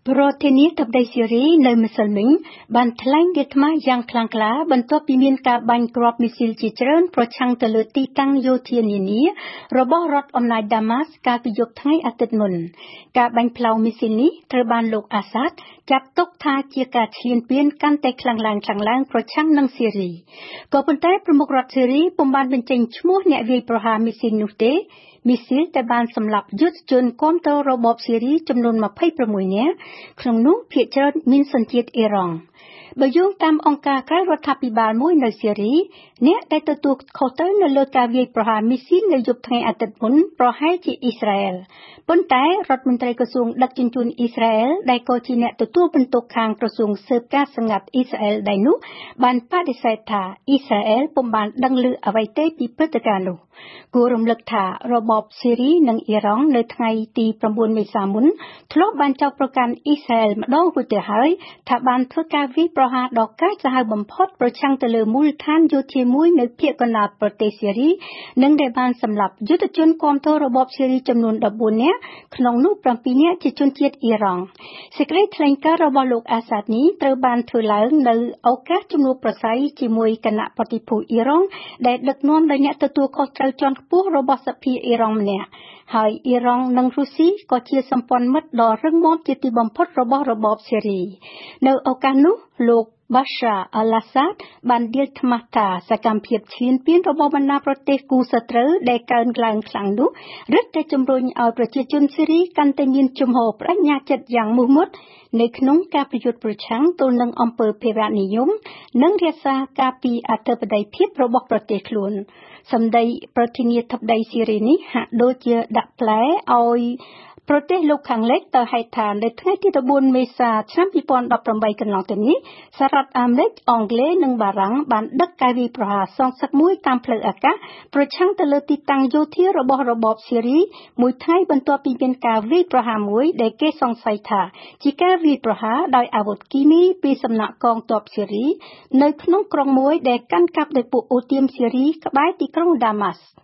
ប្រធានាធិបតីសេរីនៅម្សិលមិញបានថ្លែងវាថ្មយ៉ាងខ្លាំងក្លាបន្ទាប់ពីមានការបាញ់គ្រាប់មីស៊ីលជាច្រើនប្រឆាំងទៅលើទីតាំងយោធានានារបស់រដ្ឋអំណាចដាម៉ាស់កាលពីយប់ថ្ងៃអាទិត្យមុនការបាញ់ផ្លោងមីស៊ីលនេះត្រូវបានលោកអាសាដចាត់ទុកថាជាការឈ្លានពានកាន់តែខ្លាំងឡើងប្រឆាំងនឹងសេរីក៏ប៉ុន្តែប្រមុខរដ្ឋសេរីពុំបានបញ្ចេញឈ្មោះអ្នកវាយប្រហារមីស៊ីលនោះទេមីស៊ីលតែបានសម្លាប់យុទ្ធជនគាំទ្ររបបសេរីចំនួន26នាក់ក្នុងនោះភាគច្រើនមានសញ្ជាតិអ៊ីរ៉ង់បើយោងតាមអង្គការក្រៅរដ្ឋាភិបាលមួយនៅសេរីអ្នកដែលទទួលខុសត្រូវនៅលើការវាយប្រហារមីស៊ីលនៅយប់ថ្ងៃអាទិត្យមុនប្រហែលជាអ៊ីស្រាអែលប៉ុន្តែរដ្ឋមន្ត្រីក្រសួងដឹកជញ្ជូនអ៊ីស្រាអែលដែលក៏ជាអ្នកទទួលបន្ទុកខាងក្រសួងស៊ើបការសម្ងាត់អ៊ីស្រាអែលដែរនោះបានបដិសេធថាអ៊ីស្រាអែលពុំបានដឹងឮអ្វីទេពីព្រឹត្តិការណ៍នោះគួររំលឹកថារបបសេរីនិងអ៊ីរ៉ង់នៅថ្ងៃទី9មេសាមុនធ្លាប់បានចោទប្រកាន់អ៊ីស្រាអែលម្ដងរួចទៅហើយថាបានធ្វើការវាយប្រហារដ៏កាចសាហាវបំផុតប្រឆាំងទៅលើមូលដ្ឋានយោធាមួយនៅភាគកណ្ដាលប្រទេសសេរីនិងដែលបានសម្លាប់យុទ្ធជនគាំទ្ររបបសេរីចំនួន14នាក់ក្នុងនោះ7នាក់ជាជនជាតិអ៊ីរ៉ង់សេចក្តីថ្លែងការណ៍របស់លោកអាសាដនេះត្រូវបានធ្វើឡើងនៅឱកាសជំនួបប្រស័យជាមួយគណៈប្រតិភូអ៊ីរ៉ង់ដែលដឹកនាំដោយអ្នកទទួលខុសត្រូវជាន់ខ្ពស់របស់សភាអ៊ីរ៉ង់ម្នាក់ហើយអ៊ីរ៉ង់និងរុស្ស៊ីក៏ជាសម្ព័ន្ធមិត្តដ៏រឹងមាំជាទីបំផុតរបស់របបសេរីនៅឱកាសនោះលោកBashar al-Assad បានដៀលថ្មាស់ថាសកម្មភាពឈ្លានពានរបស់បណ្ដាប្រទេសគូសត្រូវដែលកើនឡើងខ្លាំងនោះរឹតតែជំរុញឲ្យប្រជាជនសេរីកាន់តែមានជំហរបដិញ្ញាចិត្តយ៉ាងមោះមុតនៅក្នុងការប្រយុទ្ធប្រឆាំងទល់នឹងអំពើភេរវនិយមនិងរក្សាការពារអធិបតេយ្យភាពរបស់ប្រទេសខ្លួនសម្ដីប្រធានាធិបតីសេរីនេះហាក់ដូចជាដាក់ផ្លែឲ្យប្រទេសលោកខាងលិចទៅហេតុថានៅថ្ងៃទី14មេសាឆ្នាំ2018កន្លងទៅនេះសហរដ្ឋអាមេរិកអង់គ្លេសនិងបារាំងបានដឹកការវាយប្រហារសងសឹកមួយតាមផ្លូវអាកាសប្រឆាំងទៅលើទីតាំងយោធារបស់របបសេរីមួយថ្ងៃបន្ទាប់ពីមានការវាយប្រហារមួយដែលគេសង្ស័យថាជាការវាយប្រហារដោយអាវុធគីមីពីសំណាក់កងទ័ពសេរីនៅក្នុងក្រុងមួយដែលកាន់កាប់ដោយពួកអូទៀមសេរីក្បែរទីក្រុងដាម៉ាស់